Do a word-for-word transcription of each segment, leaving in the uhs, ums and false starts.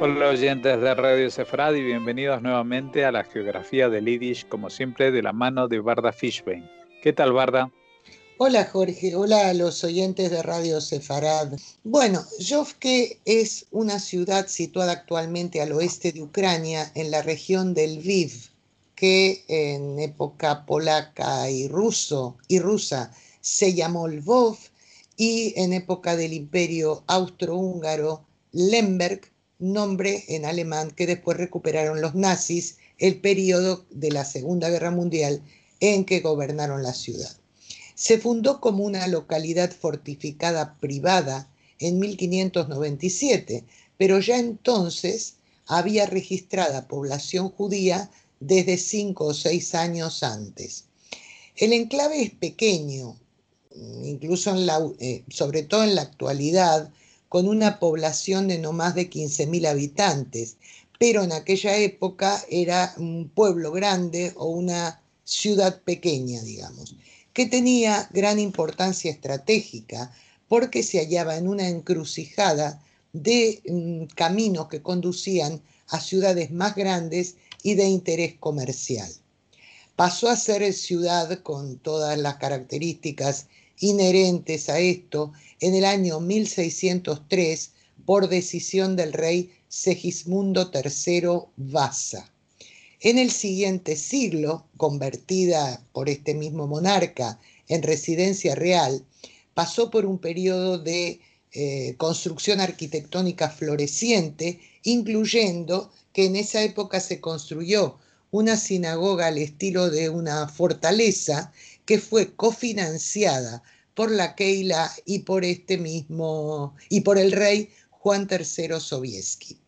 Hola oyentes de Radio Sefrad y bienvenidos nuevamente a la geografía del Yiddish, como siempre de la mano de Barda Fishbein. ¿Qué tal, Barda? Hola Jorge, hola a los oyentes de Radio Sefarad. Bueno, Yovke es una ciudad situada actualmente al oeste de Ucrania, en la región del Lviv, que en época polaca y, ruso, y rusa se llamó Lvov, y en época del Imperio Austrohúngaro, Lemberg, nombre en alemán que después recuperaron los nazis, el periodo de la Segunda Guerra Mundial en que gobernaron la ciudad. Se fundó como una localidad fortificada privada en mil quinientos noventa y siete, pero ya entonces había registrada población judía desde cinco o seis años antes. El enclave es pequeño, incluso en la, eh, sobre todo en la actualidad, con una población de no más de quince mil habitantes, pero en aquella época era un pueblo grande o una ciudad pequeña, digamos, que tenía gran importancia estratégica porque se hallaba en una encrucijada de mm, caminos que conducían a ciudades más grandes y de interés comercial. Pasó a ser ciudad con todas las características inherentes a esto en el año mil seiscientos tres por decisión del rey Segismundo tercero Vasa. En el siguiente siglo, convertida por este mismo monarca en residencia real, pasó por un periodo de eh, construcción arquitectónica floreciente, incluyendo que en esa época se construyó una sinagoga al estilo de una fortaleza que fue cofinanciada por la Keila y por este mismo y por el rey Juan tercero Sobieski.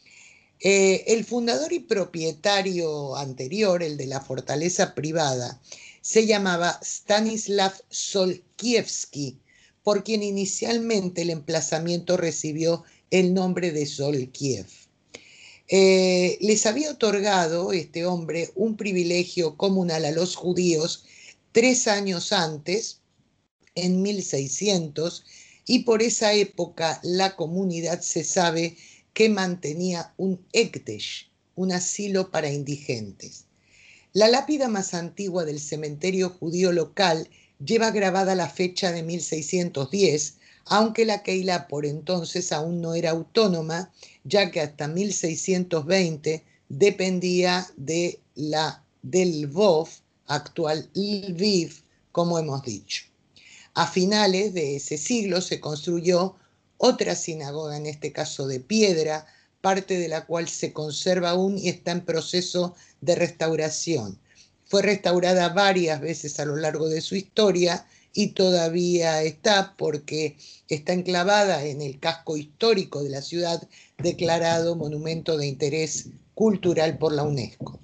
Eh, el fundador y propietario anterior, el de la fortaleza privada, se llamaba Stanislav Solkiewski, por quien inicialmente el emplazamiento recibió el nombre de Solkiev. Eh, les había otorgado este hombre un privilegio comunal a los judíos tres años antes, en mil seiscientos, y por esa época la comunidad se sabe que mantenía un ekdesh, un asilo para indigentes. La lápida más antigua del cementerio judío local lleva grabada la fecha de mil seiscientos diez, aunque la Keila por entonces aún no era autónoma, ya que hasta mil seiscientos veinte dependía de la del Lvov, actual Lviv, como hemos dicho. A finales de ese siglo se construyó otra sinagoga, en este caso de piedra, parte de la cual se conserva aún y está en proceso de restauración. Fue restaurada varias veces a lo largo de su historia y todavía está porque está enclavada en el casco histórico de la ciudad, declarado Monumento de Interés Cultural por la UNESCO.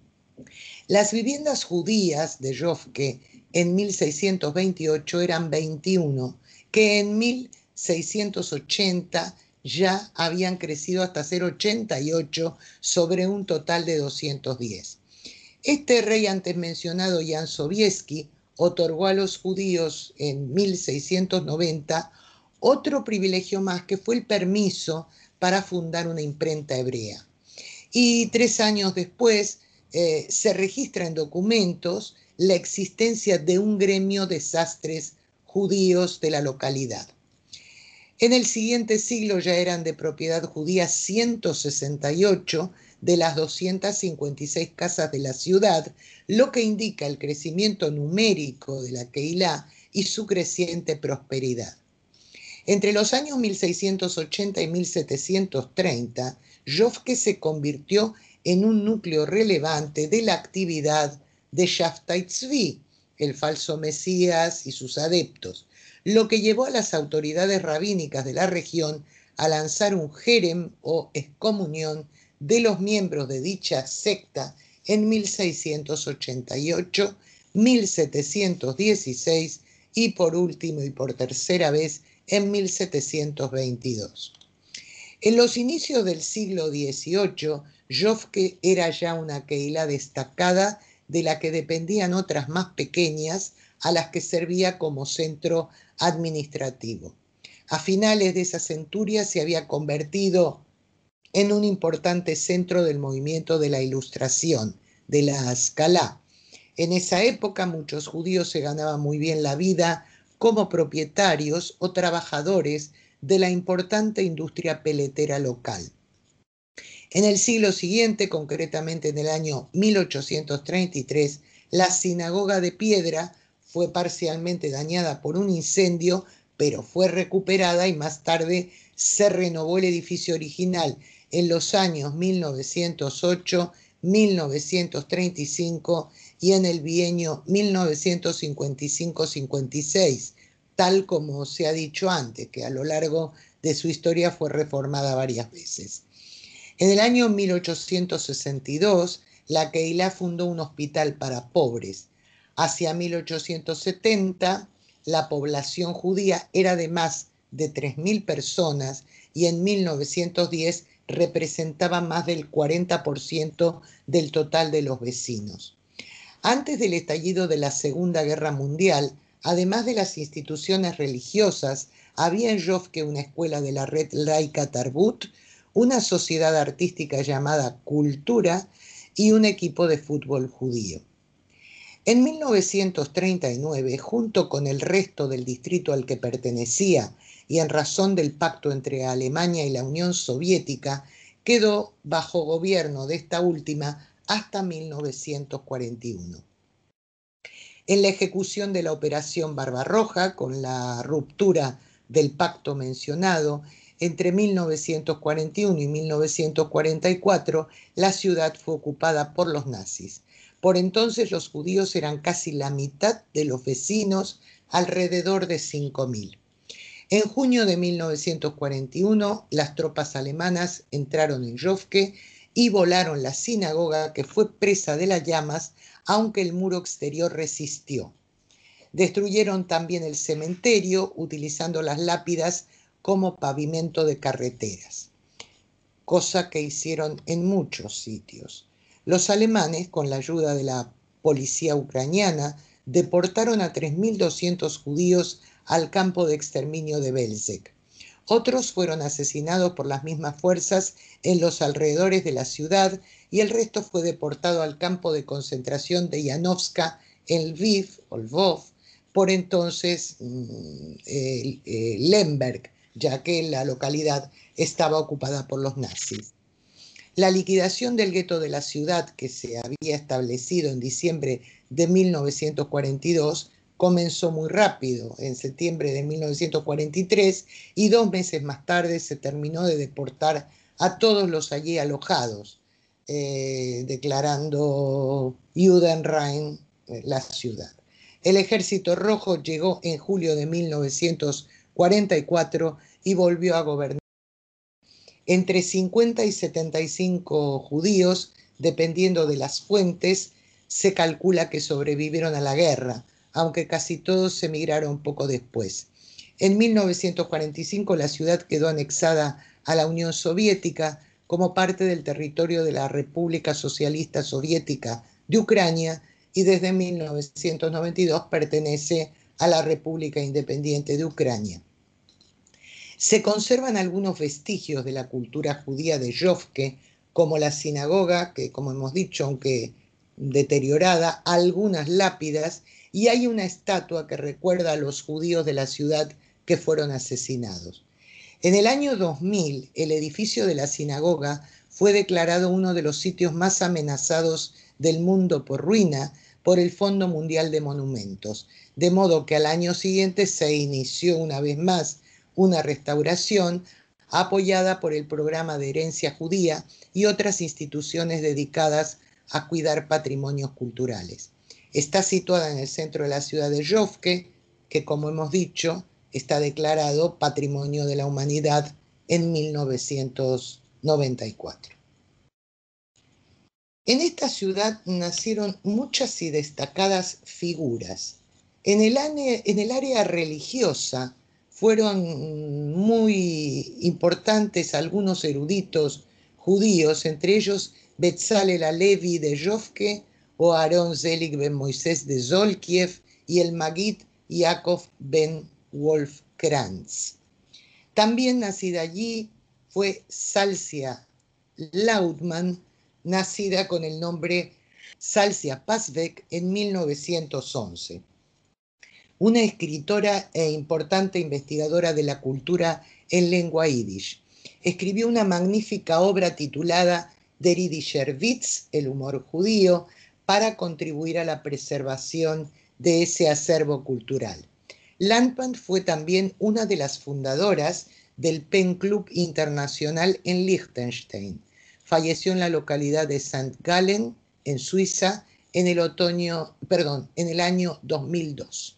Las viviendas judías de Yovke en mil seiscientos veintiocho eran veintiuno, que en mil seiscientos ochenta ya habían crecido hasta ser ochenta y ocho sobre un total de doscientos diez. Este rey antes mencionado, Jan Sobieski, otorgó a los judíos en mil seiscientos noventa otro privilegio más, que fue el permiso para fundar una imprenta hebrea. Y tres años después eh, se registra en documentos la existencia de un gremio de sastres judíos de la localidad. En el siguiente siglo ya eran de propiedad judía ciento sesenta y ocho de las doscientas cincuenta y seis casas de la ciudad, lo que indica el crecimiento numérico de la Keilah y su creciente prosperidad. Entre los años mil seiscientos ochenta y mil setecientos treinta, Yovke se convirtió en un núcleo relevante de la actividad de Shabtai Tzvi, el falso Mesías y sus adeptos, lo que llevó a las autoridades rabínicas de la región a lanzar un jerem o excomunión de los miembros de dicha secta en mil seiscientos ochenta y ocho, mil setecientos dieciséis y por último y por tercera vez en mil setecientos veintidós. En los inicios del siglo dieciocho, Yovke era ya una Keilah destacada de la que dependían otras más pequeñas a las que servía como centro administrativo. A finales de esa centuria se había convertido en un importante centro del movimiento de la Ilustración, de la Haskalah. En esa época muchos judíos se ganaban muy bien la vida como propietarios o trabajadores de la importante industria peletera local. En el siglo siguiente, concretamente en el año mil ochocientos treinta y tres, la sinagoga de piedra fue parcialmente dañada por un incendio, pero fue recuperada y más tarde se renovó el edificio original en los años mil novecientos ocho, mil novecientos treinta y cinco y en el bienio mil novecientos cincuenta y cinco cincuenta y seis, tal como se ha dicho antes, que a lo largo de su historia fue reformada varias veces. En el año mil ochocientos sesenta y dos, la Keilah fundó un hospital para pobres. Hacia mil ochocientos setenta, la población judía era de más de tres mil personas y en mil novecientos diez representaba más del cuarenta por ciento del total de los vecinos. Antes del estallido de la Segunda Guerra Mundial, además de las instituciones religiosas, había en Yofke una escuela de la red laica Tarbut, una sociedad artística llamada Cultura y un equipo de fútbol judío. En mil novecientos treinta y nueve, junto con el resto del distrito al que pertenecía y en razón del pacto entre Alemania y la Unión Soviética, quedó bajo gobierno de esta última hasta mil novecientos cuarenta y uno. En la ejecución de la Operación Barbarroja, con la ruptura del pacto mencionado, entre mil novecientos cuarenta y uno y mil novecientos cuarenta y cuatro, la ciudad fue ocupada por los nazis. Por entonces los judíos eran casi la mitad de los vecinos, alrededor de cinco mil. En junio de mil novecientos cuarenta y uno, las tropas alemanas entraron en Yofke y volaron la sinagoga, que fue presa de las llamas, aunque el muro exterior resistió. Destruyeron también el cementerio, utilizando las lápidas como pavimento de carreteras, cosa que hicieron en muchos sitios. Los alemanes, con la ayuda de la policía ucraniana, deportaron a tres mil doscientos judíos al campo de exterminio de Belzec. Otros fueron asesinados por las mismas fuerzas en los alrededores de la ciudad y el resto fue deportado al campo de concentración de Janovska en Lviv, o Lvov, por entonces eh, eh, Lemberg, ya que la localidad estaba ocupada por los nazis. La liquidación del gueto de la ciudad, que se había establecido en diciembre de mil novecientos cuarenta y dos, comenzó muy rápido, en septiembre de mil novecientos cuarenta y tres, y dos meses más tarde se terminó de deportar a todos los allí alojados, eh, declarando Judenrein la ciudad. El Ejército Rojo llegó en julio de mil novecientos cuarenta y cuatro y volvió a gobernar. Entre cincuenta y setenta y cinco judíos, dependiendo de las fuentes, se calcula que sobrevivieron a la guerra, aunque casi todos emigraron poco después. En mil novecientos cuarenta y cinco la ciudad quedó anexada a la Unión Soviética como parte del territorio de la República Socialista Soviética de Ucrania y desde mil novecientos noventa y dos pertenece a la República Independiente de Ucrania. Se conservan algunos vestigios de la cultura judía de Yofke, como la sinagoga, que como hemos dicho, aunque deteriorada, algunas lápidas, y hay una estatua que recuerda a los judíos de la ciudad que fueron asesinados. En el año dos mil, el edificio de la sinagoga fue declarado uno de los sitios más amenazados del mundo por ruina por el Fondo Mundial de Monumentos, de modo que al año siguiente se inició una vez más una restauración apoyada por el Programa de Herencia Judía y otras instituciones dedicadas a cuidar patrimonios culturales. Está situada en el centro de la ciudad de Yofke, que como hemos dicho, está declarado Patrimonio de la Humanidad en mil novecientos noventa y cuatro. En esta ciudad nacieron muchas y destacadas figuras. En el, en el área religiosa fueron muy importantes algunos eruditos judíos, entre ellos Betzalel Alevi de Yofke o Aaron Zelig ben Moisés de Zolkiev y el Magid Yaakov ben Wolfkrantz. También nacida allí fue Salsia Lautmann, nacida con el nombre Salsia Pasbeck en mil novecientos once. Una escritora e importante investigadora de la cultura en lengua yiddish. Escribió una magnífica obra titulada Der Yiddischer Witz, el humor judío, para contribuir a la preservación de ese acervo cultural. Lautmann fue también una de las fundadoras del Pen Club Internacional en Liechtenstein. Falleció en la localidad de Sankt Gallen, en Suiza, en el otoño, perdón, en el año dos mil dos.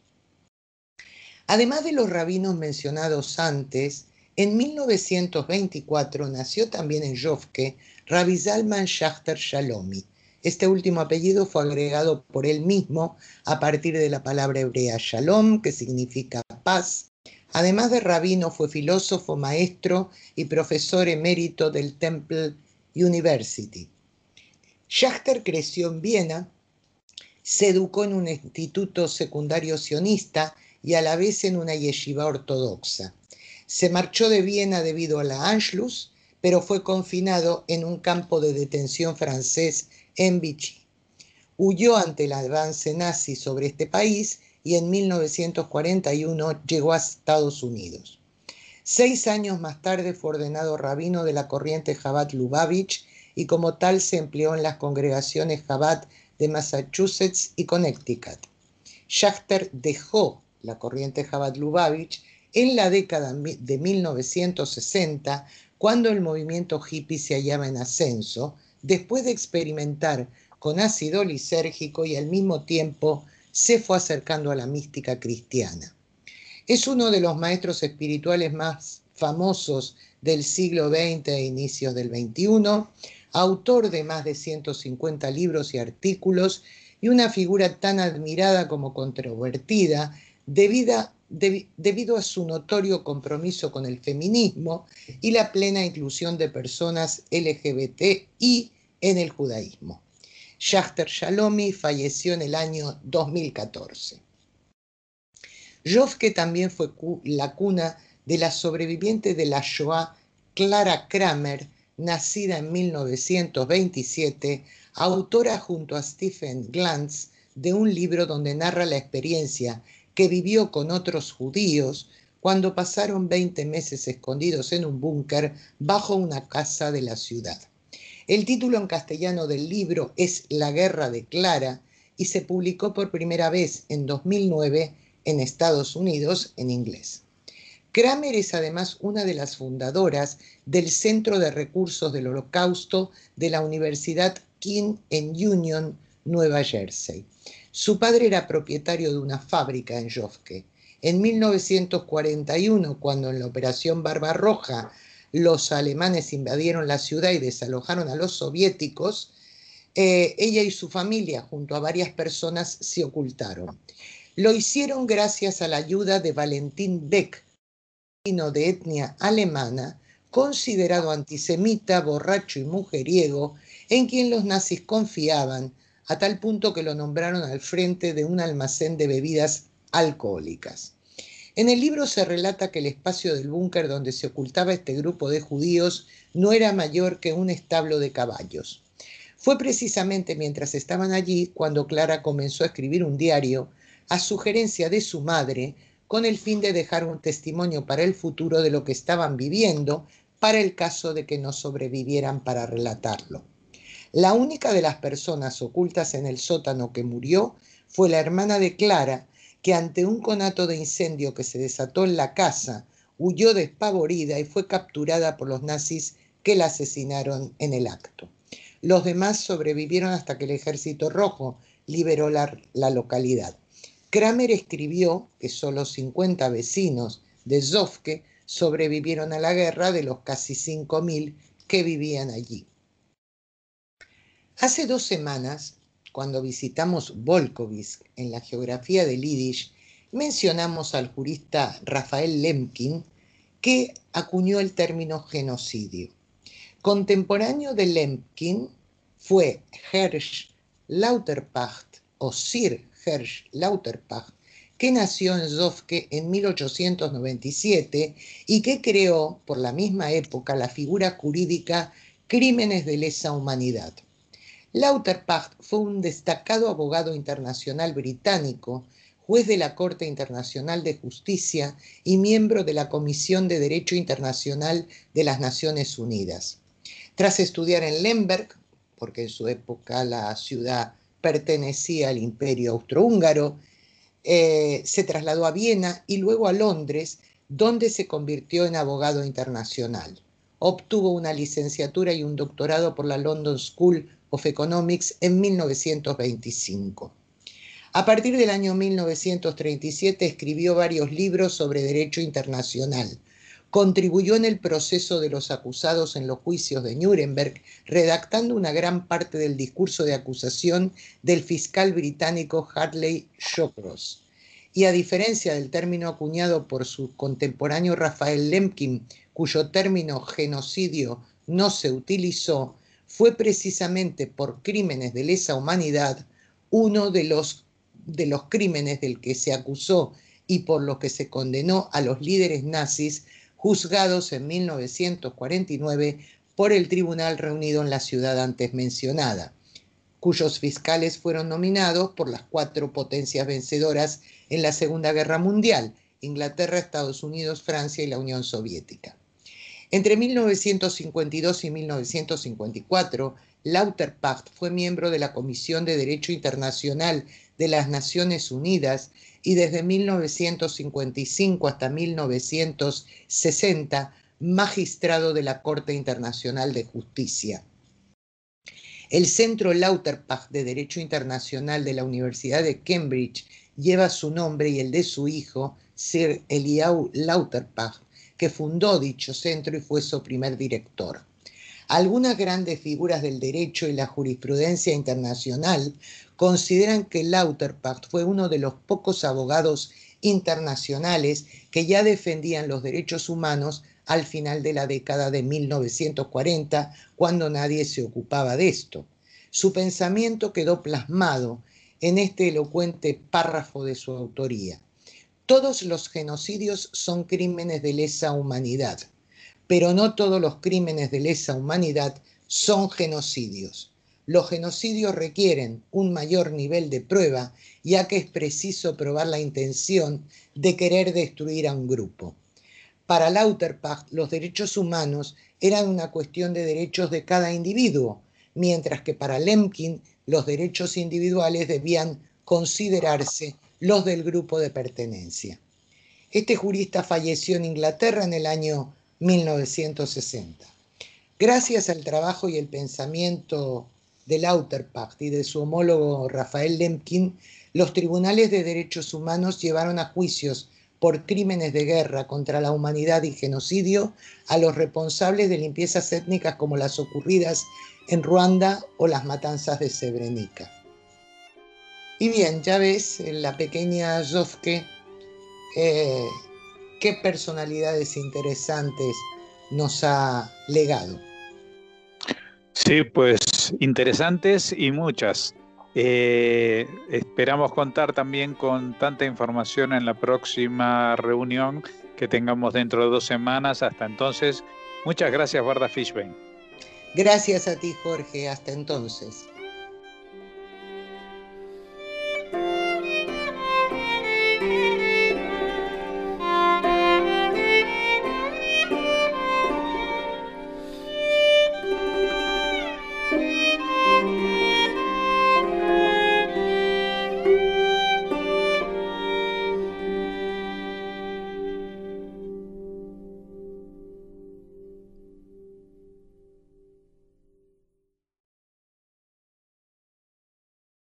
Además de los rabinos mencionados antes, en mil novecientos veinticuatro nació también en Yovke Rabbi Zalman Schachter Shalomi. Este último apellido fue agregado por él mismo a partir de la palabra hebrea shalom, que significa paz. Además de rabino, fue filósofo, maestro y profesor emérito del Temple University. Schachter creció en Viena, se educó en un instituto secundario sionista y a la vez en una yeshiva ortodoxa. Se marchó de Viena debido a la Anschluss, pero fue confinado en un campo de detención francés en Vichy. Huyó ante el avance nazi sobre este país y en mil novecientos cuarenta y uno llegó a Estados Unidos. Seis años más tarde fue ordenado rabino de la corriente Chabad Lubavitch y como tal se empleó en las congregaciones Chabad de Massachusetts y Connecticut. Schachter dejó la corriente Chabad Lubavitch en la década de mil novecientos sesenta, cuando el movimiento hippie se hallaba en ascenso, después de experimentar con ácido lisérgico y al mismo tiempo se fue acercando a la mística cristiana. Es uno de los maestros espirituales más famosos del siglo veinte e inicios del veintiuno, autor de más de ciento cincuenta libros y artículos y una figura tan admirada como controvertida debido, de, debido a su notorio compromiso con el feminismo y la plena inclusión de personas L G B T I en el judaísmo. Schachter Shalomi falleció en el año dos mil catorce. Yovke también fue la cuna de la sobreviviente de la Shoah, Clara Kramer, nacida en mil novecientos veintisiete, autora junto a Stephen Glantz de un libro donde narra la experiencia que vivió con otros judíos cuando pasaron veinte meses escondidos en un búnker bajo una casa de la ciudad. El título en castellano del libro es La guerra de Clara y se publicó por primera vez en dos mil nueve en Estados Unidos en inglés. Kramer es además una de las fundadoras del Centro de Recursos del Holocausto de la Universidad King en Union, Nueva Jersey. Su padre era propietario de una fábrica en Yovke. En mil novecientos cuarenta y uno, cuando en la Operación Barbarroja los alemanes invadieron la ciudad y desalojaron a los soviéticos, eh, ella y su familia, junto a varias personas, se ocultaron. Lo hicieron gracias a la ayuda de Valentín Beck, de etnia alemana, considerado antisemita, borracho y mujeriego, en quien los nazis confiaban, a tal punto que lo nombraron al frente de un almacén de bebidas alcohólicas. En el libro se relata que el espacio del búnker donde se ocultaba este grupo de judíos no era mayor que un establo de caballos. Fue precisamente mientras estaban allí cuando Clara comenzó a escribir un diario a sugerencia de su madre, con el fin de dejar un testimonio para el futuro de lo que estaban viviendo, para el caso de que no sobrevivieran para relatarlo. La única de las personas ocultas en el sótano que murió fue la hermana de Clara, que ante un conato de incendio que se desató en la casa, huyó despavorida y fue capturada por los nazis que la asesinaron en el acto. Los demás sobrevivieron hasta que el Ejército Rojo liberó la, la localidad. Kramer escribió que solo cincuenta vecinos de Yovke sobrevivieron a la guerra de los casi cinco mil que vivían allí. Hace dos semanas, cuando visitamos Volkovsk en la geografía del Yiddish, mencionamos al jurista Rafael Lemkin, que acuñó el término genocidio. Contemporáneo de Lemkin fue Hersch Lauterpacht o Sir Hersch Lauterpacht, que nació en Yovke en mil ochocientos noventa y siete y que creó por la misma época la figura jurídica Crímenes de lesa humanidad. Lauterpacht fue un destacado abogado internacional británico, juez de la Corte Internacional de Justicia y miembro de la Comisión de Derecho Internacional de las Naciones Unidas. Tras estudiar en Lemberg, porque en su época la ciudad pertenecía al Imperio Austrohúngaro, eh, se trasladó a Viena y luego a Londres, donde se convirtió en abogado internacional. Obtuvo una licenciatura y un doctorado por la London School of Economics en mil novecientos veinticinco. A partir del año mil novecientos treinta y siete escribió varios libros sobre derecho internacional. Contribuyó en el proceso de los acusados en los juicios de Nuremberg, redactando una gran parte del discurso de acusación del fiscal británico Hartley Shawcross. Y a diferencia del término acuñado por su contemporáneo Raphael Lemkin, cuyo término genocidio no se utilizó, fue precisamente por crímenes de lesa humanidad uno de los, de los crímenes del que se acusó y por los que se condenó a los líderes nazis juzgados en mil novecientos cuarenta y nueve por el tribunal reunido en la ciudad antes mencionada, cuyos fiscales fueron nominados por las cuatro potencias vencedoras en la Segunda Guerra Mundial: Inglaterra, Estados Unidos, Francia y la Unión Soviética. Entre mil novecientos cincuenta y dos y mil novecientos cincuenta y cuatro, Lauterpacht fue miembro de la Comisión de Derecho Internacional de las Naciones Unidas y desde mil novecientos cincuenta y cinco hasta mil novecientos sesenta, magistrado de la Corte Internacional de Justicia. El Centro Lauterpacht de Derecho Internacional de la Universidad de Cambridge lleva su nombre y el de su hijo, Sir Eliyahu Lauterpacht, que fundó dicho centro y fue su primer director. Algunas grandes figuras del derecho y la jurisprudencia internacional consideran que Lauterpacht fue uno de los pocos abogados internacionales que ya defendían los derechos humanos al final de la década de mil novecientos cuarenta, cuando nadie se ocupaba de esto. Su pensamiento quedó plasmado en este elocuente párrafo de su autoría. Todos los genocidios son crímenes de lesa humanidad, pero no todos los crímenes de lesa humanidad son genocidios. Los genocidios requieren un mayor nivel de prueba, ya que es preciso probar la intención de querer destruir a un grupo. Para Lauterpacht, los derechos humanos eran una cuestión de derechos de cada individuo, mientras que para Lemkin los derechos individuales debían considerarse los del grupo de pertenencia. Este jurista falleció en Inglaterra en el año mil novecientos sesenta. Gracias al trabajo y el pensamiento de Lauterpacht y de su homólogo Raphael Lemkin, los tribunales de derechos humanos llevaron a juicios por crímenes de guerra contra la humanidad y genocidio a los responsables de limpiezas étnicas como las ocurridas en Ruanda o las matanzas de Srebrenica. Y bien, ya ves, la pequeña Zofke, eh, qué personalidades interesantes nos ha legado. Sí, pues interesantes y muchas. Eh, esperamos contar también con tanta información en la próxima reunión que tengamos dentro de dos semanas. Hasta entonces, muchas gracias, Varda Fishbein. Gracias a ti, Jorge. Hasta entonces.